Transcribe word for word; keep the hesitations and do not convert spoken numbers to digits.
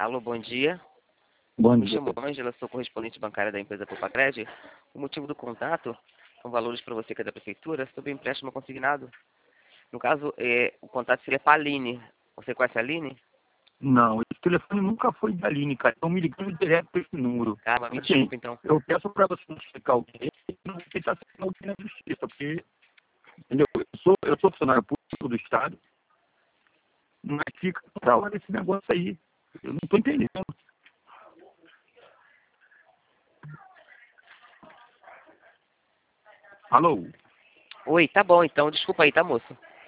Alô, bom dia. Bom Me dia. chamo Ângela, sou correspondente bancária da empresa Popacred. O motivo do contato são valores para você que é da prefeitura sobre empréstimo consignado. No caso, é, o contato seria para a Aline. Você conhece a Aline? Não, esse telefone nunca foi da Aline, cara. Estão me ligando direto para esse número. Ah, mas me Assim, desculpa então. eu peço para você explicar o que é, não sei se está sendo alguém na justiça, porque, entendeu? Eu sou, eu sou funcionário público do Estado, mas fica toda hora esse negócio aí. Eu não estou entendendo. Alô? Oi, tá bom então. Desculpa aí, tá, moço?